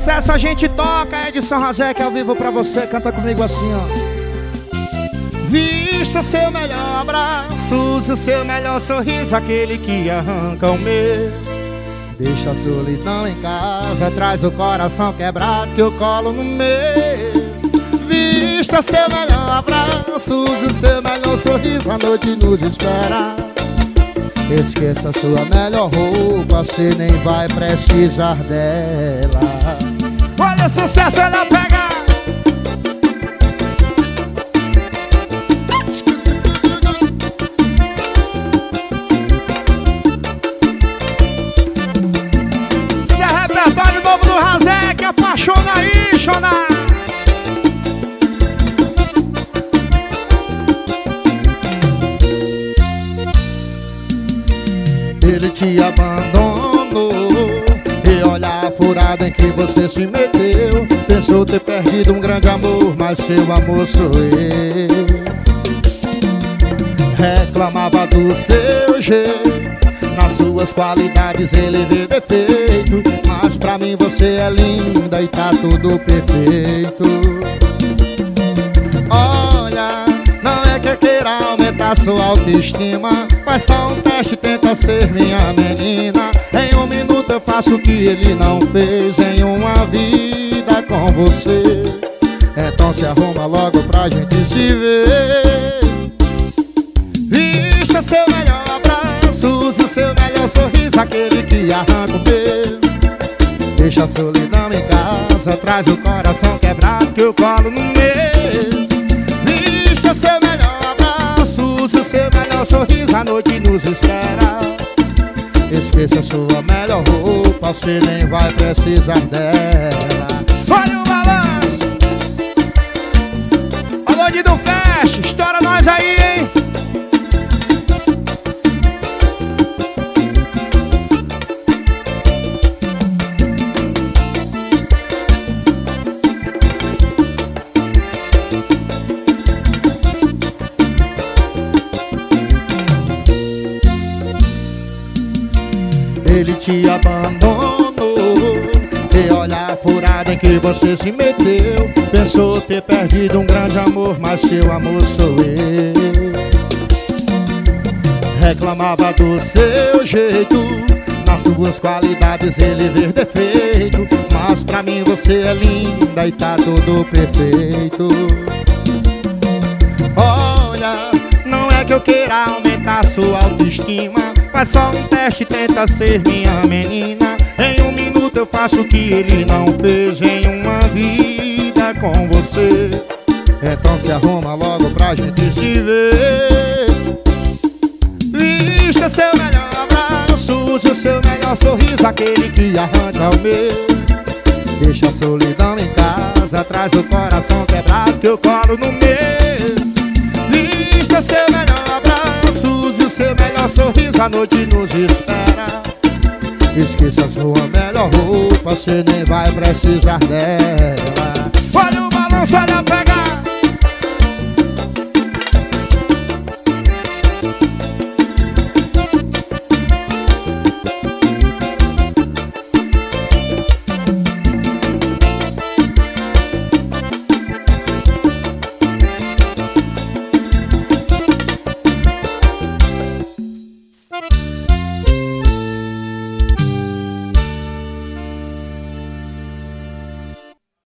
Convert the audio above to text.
sucesso a gente toca. Edson Razek ao vivo pra você. Canta comigo assim, ó. Vista seu melhor abraço, use o seu melhor sorriso, aquele que arranca o medo. Deixa a solidão em casa, traz o coração quebrado que eu colo no meio. Vista seu melhor abraço, use o seu melhor sorriso, a noite nos espera. Esqueça a sua melhor roupa, você nem vai precisar dela. Olha o sucesso, olha pega. Esse é repertório novo do Razek, apaixona aí, Xona. Ele te abandonou e olha a furada em que você se meteu. Pensou ter perdido um grande amor, mas seu amor sou eu. Reclamava do seu jeito, nas suas qualidades ele vê defeito, mas pra mim você é linda e tá tudo perfeito. Olha, não é que eu queira aumentar sua autoestima, faz só um teste, tenta ser minha menina. Em um minuto eu faço o que ele não fez em uma vida com você. Então se arruma logo pra gente se ver. Vista seu melhor abraço, use o seu melhor sorriso, aquele que arranca o beijo. Deixa a solidão em casa, traz o coração quebrado que eu colo no meio. Vista seu melhor abraço, use o seu melhor sorriso, a noite nos espera. Esqueça a sua melhor roupa, você nem vai precisar dela. Olha o balanço. Alô, de do Fest, estoura nós aí, hein? Ele te abandonou e olha a furada em que você se meteu. Pensou ter perdido um grande amor, mas seu amor sou eu. Reclamava do seu jeito, nas suas qualidades ele vê defeito, mas pra mim você é linda e tá tudo perfeito. Olha, não é que eu queira aumentar sua autoestima, faz só um teste, tenta ser minha menina. Em um minuto eu faço o que ele não fez em uma vida com você. Então se arruma logo pra gente se ver. Vista seu melhor abraço, use o seu melhor sorriso, aquele que arranca o medo. Deixa a solidão em casa, traz o coração quebrado que eu colo no meio. Vista seu melhor abraço, use o seu melhor sorriso, a noite nos espera. Esqueça a sua melhor roupa, você nem vai precisar dela. Olha o balanço, olha a pegar.